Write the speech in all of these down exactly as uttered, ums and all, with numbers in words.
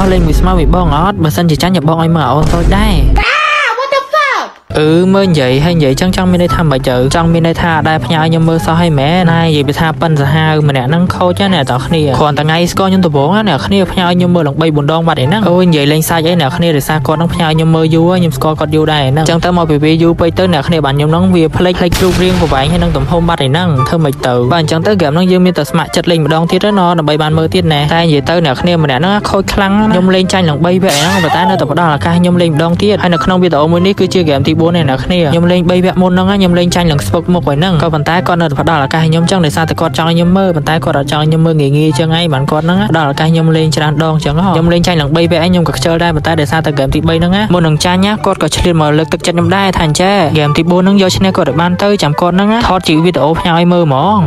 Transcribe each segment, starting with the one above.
អស់លេងមួយស្មើមួយបងអត់បើសិនជាចាញ់อย่าបងឲ្យមើលអូនតូចដែរអឺមើលនិយាយហើយនិយាយចឹងចង់មានន័យថាមិនទៅចង់មានន័យថាដែរផ្ញើឲ្យខ្ញុំមើលសោះឲ្យមែនណានិយាយពីថាប៉ិនសាហាវម្នាក់ហ្នឹងខូចណាអ្នកទាំងគ្នាគ្រាន់តែថ្ងៃស្គាល់ខ្ញុំដំបងណាអ្នកគ្នាផ្ញើឲ្យខ្ញុំមើលឡើងបីបួនដងបាត់ឯហ្នឹងអូនិយាយលេងសាច់អីអ្នកគ្នាដោយសារគាត់ហ្នឹងផ្ញើឲ្យខ្ញុំមើលយូរខ្ញុំស្គាល់គាត់យូរដែរហ្នឹងចឹងទៅមកពីវាយូរពេកទៅអ្នកគ្នាបានខ្ញុំហ្នឹងវាផ្លេចផ្លេចរូបរាងប្រវែងហើយនឹងទំហំបាត់ឯហ្នឹងធ្វើមិនទៅបាទអញ្ចឹងទៅហ្គេមហ្នឹងយើងមានតែស្ម័គ្រចិត្តលេងម្ដងទៀតទៅណដើម្បីបានមើលទៀតណែតែនិយាយទៅអ្នកគ្នាម្នាក់ហ្នឹងខូចខ្លាំងខ្ញុំលេងចាញ់ឡើងបីវគ្គឯហ្នឹងប៉ុន្តែនៅតែផ្ដល់ឱកាសខ្ញុំលេងម្ដងទៀតហើយនៅក្នុងវីដេអូមួយនេះគឺជាហ្គេមទីបួនឯអ្នកគ្នាខ្ញុំលេងបីវគ្គមុនហ្នឹងខ្ញុំលេងចាញ់ឡើងស្ពឹកមុខហើយហ្នឹងក៏ប៉ុន្តែគាត់នៅតែផ្ដល់ឱកាសខ្ញុំចឹងដោយសារតែគាត់ចង់ឲ្យខ្ញុំមើលប៉ុន្តែគាត់អត់ចង់ឲ្យខ្ញុំមើលងាយងាយចឹងឯងបានគាត់ហ្នឹងផ្ដល់ឱកាសខ្ញុំលេងច្រើនដងចឹងខ្ញុំលេងចាញ់ឡើងបីវគ្គឯងខ្ញុំក៏ខ្ជិលដែរប៉ុន្តែដោយសារតែហ្គេមទីបីហ្នឹងមុននឹងចាញ់គាត់ក៏ឆ្លៀតមកលើកទឹកចិត្តខ្ញុំដែរថាអញ្ចេះហ្គេមទីបួនហ្នឹងយកឈ្នះគាត់ឲ្យបានទៅចាំគាត់ហ្នឹងថតជាវីដេអូផ្ញើឲ្យមើលហ្មង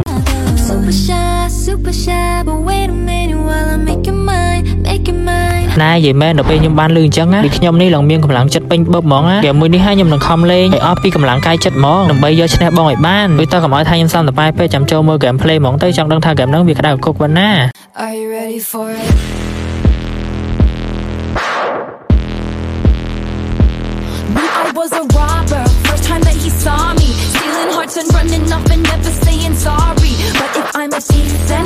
ណានិយាយមែនដល់ពេលខ្ញុំបានលឺអញ្ចឹងណាពីខ្ញុំនេះឡើងមានកម្លាំងចិត្តពេញបឹបហ្មងណាហ្គេមមួយនេះហើយខ្ញុំនឹងខំលេងឲ្យអស់ពីកម្លាំងកាយចិត្តហ្មងដើម្បីយកឈ្នះបងឲ្យបានដូចតើកុំឲ្យថាខ្ញុំសំតប៉ែពេកចាំចូលមើលហ្គេម play ហ្មងទៅចង់ដឹងថាហ្គេមហ្នឹងវាក្តៅកុកប៉ុណ្ណា Are you ready for it I was a robber first time that he saw me stealing hearts and running off and never saying sorry but if I'm a thief